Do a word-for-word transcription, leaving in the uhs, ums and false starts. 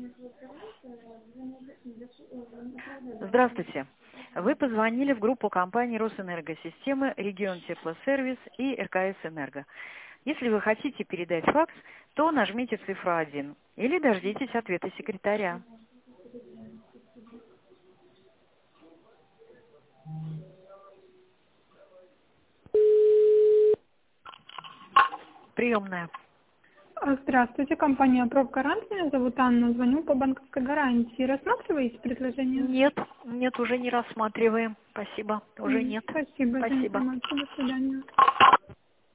Здравствуйте. Вы позвонили в группу компании Росэнергосистемы, Регион Теплосервис и эр ка эс Энерго. Если вы хотите передать факс, то нажмите цифру один или дождитесь ответа секретаря. Приемная. Здравствуйте, компания «Профгарант». Меня зовут Анна. Звоню по банковской гарантии. Рассматриваете предложение? Нет, нет, уже не рассматриваем. Спасибо, уже М, нет. Спасибо за Спасибо. информацию. До свидания.